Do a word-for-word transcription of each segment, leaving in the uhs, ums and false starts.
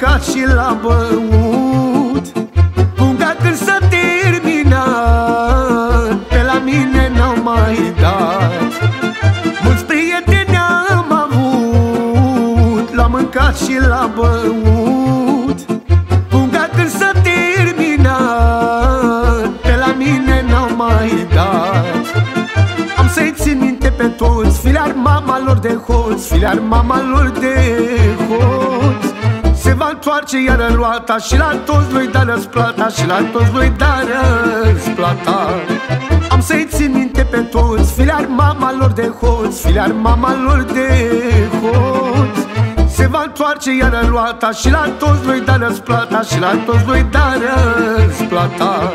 mâncat și l-a băut. Punga când s-a terminat, pe la mine n-au mai dat. Mulți prieteni am avut, l-a mâncat și l-a băut. Punga când s-a terminat, pe la mine n-au mai dat. Am să-i țin minte pe toți, filear mama lor de hoț, filear mama lor de hoț. Se va întoarce iară luata și la toți lui da răsplata, și la toți lui da răsplata. Am să-i țin minte pe toți, filear mama lor de hoț, filear mama lor de hoț. Se va întoarce iară luata și la toți lui da răsplata, și la toți lui da răsplata.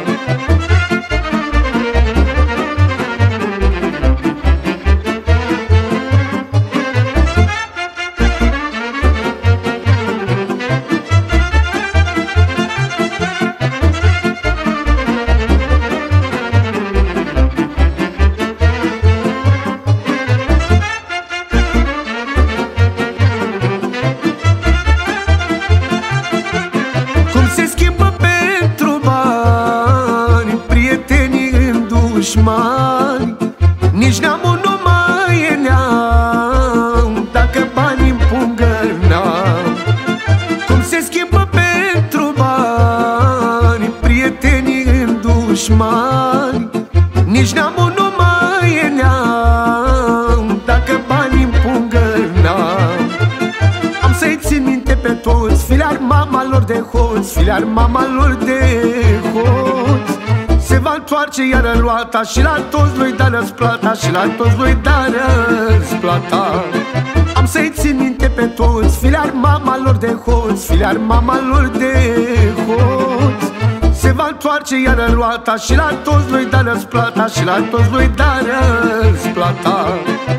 Nici neamul nu mai e neam, dacă banii în pungă n-am. Cum se schimbă pentru bani prietenii în dușmani. Nici neamul nu mai e neam, dacă banii în pungă n-am. Am să-i țin minte pe toți, filear mama lor de hoț, filear mama lor de hoț. Se va întoarce iară luata și la toți lui da răsplata, și la toți lui da răsplata. Am să-i țin minte pe toți, filear mama lor de hoț, filear mama lor de hoț. Se va întoarce iară luata și la toți lui da răsplata, și la toți lui da răsplata.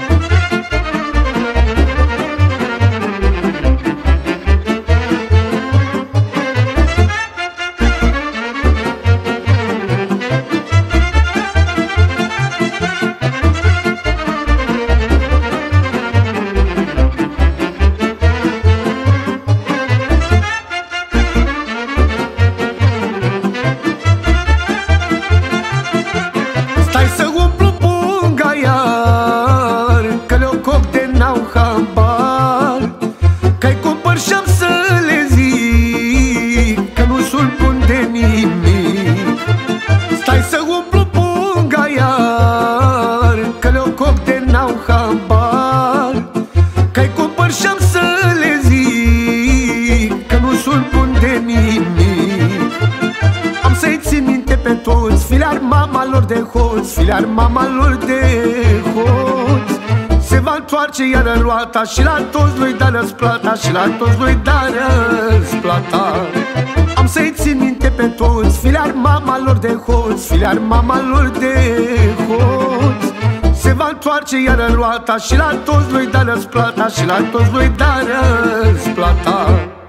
Că-i cumpăr și-am să le zic că nu sunt bun de nimic. Stai să umplu punga iar, că le-o coc de n-au habar. Că-i cumpăr și-am să le zic că nu sunt bun de nimic. Am să-i țin minte pe toți, filear mama lor de hoț, filear mama lor de hoț. Se va întoarce iară luata și la toți lui da răsplata, și la toți lui da răsplata. Am să-i țin minte pe toți, filear mama lor de hoț, filear mama lor de hoț. Se va întoarce iară luata și la toți lui da răsplata, și la toți lui da răsplata.